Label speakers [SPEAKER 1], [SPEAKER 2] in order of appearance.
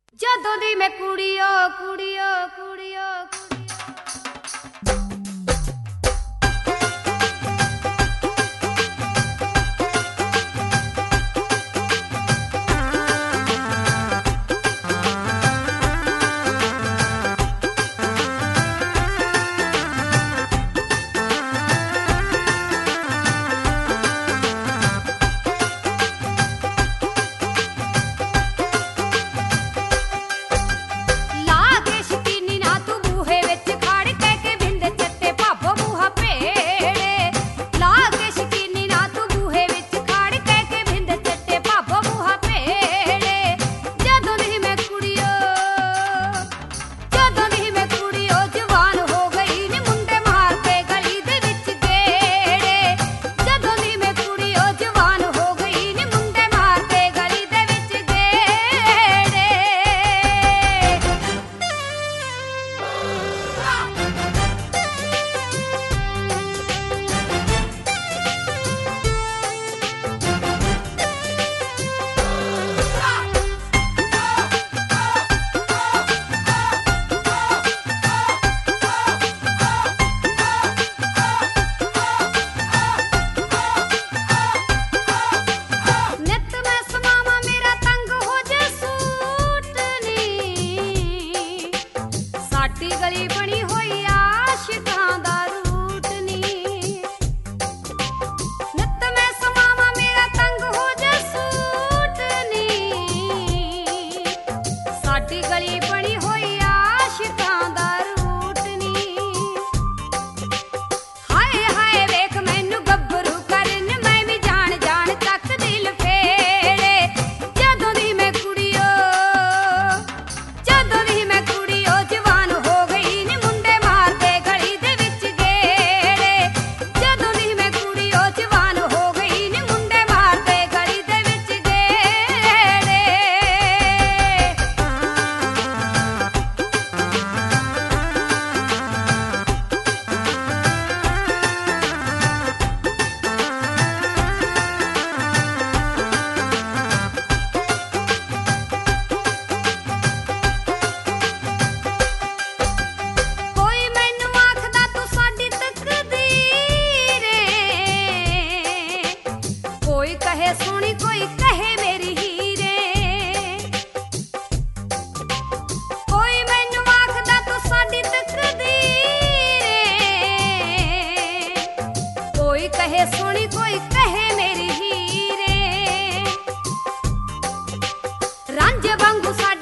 [SPEAKER 1] ਜਦੋਂ ਦੀ ਮੈਂ ਕੁੜੀਓ ਕੁੜੀਓ ਕੁੜੀਓ ਗਲੀ ਬਣੀ ਹੋਈ ਆਸ਼ਿਕਾਂ ਦਾ ਰੂਟ ਨੀ ਨਿੱਤ ਮੈਂ ਸਮਾਵਾਂ ਮੇਰਾ ਤੰਗ ਹੋ ਜਾ ਸੂਟ ਨੀ ਸਾਡੀ ਗਲੀ ਬਣੀ ਹੋਈ ਆਸ਼ਿਕਾਂ ਦਾ ਰੂਟ ਨੀ ਹਾਏ ਹਾਏ ਵੇਖ ਮੈਨੂੰ ਗੱਭਰੂ ਕਰਨ ਮੈਂ ਵੀ ਜਾਣ ਜਾਣ ਤੱਕ ਦਿਲ ਫੇੜੇ ਜਦੋਂ ਦੀ ਮੈਂ ਕੁੜੀਓ ਜਵਾਨ ਹੋ ਗਈ ਨੀ ਮੁੰਡੇ ਮਾਰਦੇ ਗਲੀ ਦੇ ਵਿੱਚ ਗੇੜੇ ਜਦੋਂ ਦੀ ਮੈਂ ਕੁੜੀਓ ਜਵਾਨ ਹੋ ਗਈ ਨੀ ਮੁੰਡੇ ਮਾਰਦੇ ਗਲੀ ਦੇ ਵਿੱਚ ਗੇੜੇ ਕੋਈ ਮੈਨੂੰ ਆਖਦਾ ਤੂੰ ਸਾਡੀ ਤਕਦੀਰ ਏ ਕੋਈ ਕਹੇ ਸੋਹਣੀ ਕੋਈ ਕਹੇ ਮੇਰੀ ਹੀਰੇ ਕੋਈ ਮੈਨੂੰ ਆਖਦਾ ਤੂੰ ਸਾਡੀ ਤਕਦੀਰ ਏ ਕੋਈ ਕਹੇ ਸੋਹਣੀ ਕੋਈ ਕਹੇ ਮੇਰੀ ਹੀਰੇ ਰਾਂਝੇ ਵਾਂਗੂ